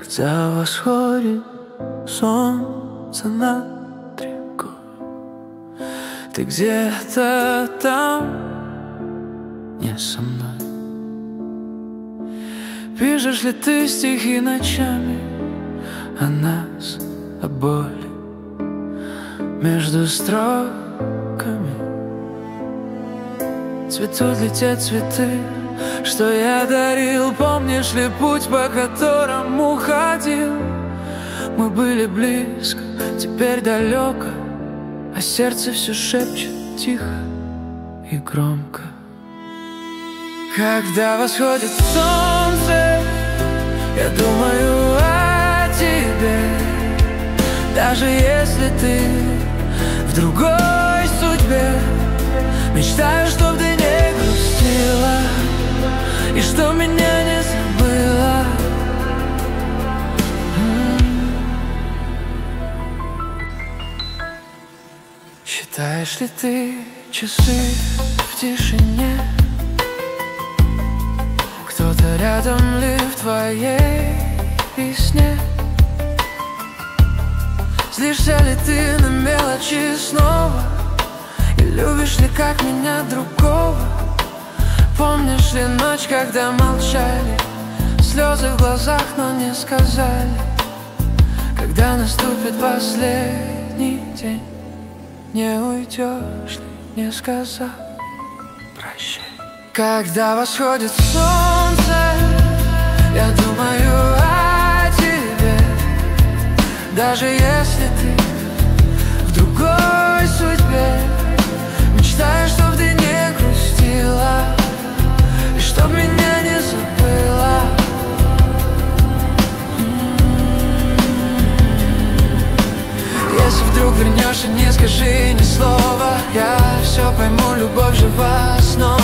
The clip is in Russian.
Когда восходит солнце над рекой, ты где-то там, не со мной. Пишешь ли ты стихи ночами о нас, о боли между строками? Цветут ли те цветы, что я дарил? Помнишь ли путь, по которому ходил? Мы были близко, теперь далеко, а сердце все шепчет тихо и громко. Когда восходит солнце, я думаю о тебе. Даже если ты в другой судьбе, мечтаю, чтоб ты не грустила и что меня не забыла. Считаешь ли ты часы в тишине? Кто-то рядом ли в твоей весне? Злишься ли ты на мелочи снова? И любишь ли, как меня, другого? Помнишь ли ночь, когда молчали, слезы в глазах, но не сказали? Когда наступит последний день, не уйдешь ли, не сказав прощай? Когда восходит солнце, я думаю о тебе. Даже если ты в другой судьбе, мечтаю, чтоб ты не грустила и чтоб меня не забыла. Если вдруг вернешься, не скажи ни слова, я все пойму, любовь жива снова.